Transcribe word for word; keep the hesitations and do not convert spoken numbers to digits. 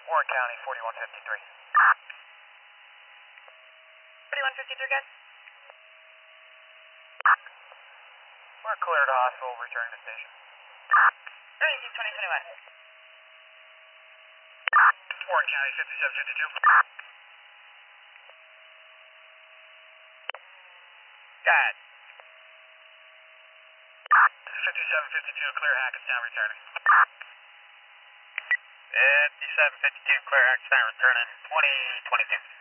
Warren County, forty-one fifty-three. forty-one fifty-three, guys. We're clear to hospital, returning to station. thirty-six twenty twenty-one. Warren County, fifty-seven fifty-two. Got it. fifty-seven fifty-two, clear Hackettstown, returning. fifty-seven fifty-two, clear Hackettstown, returning twenty twenty-two.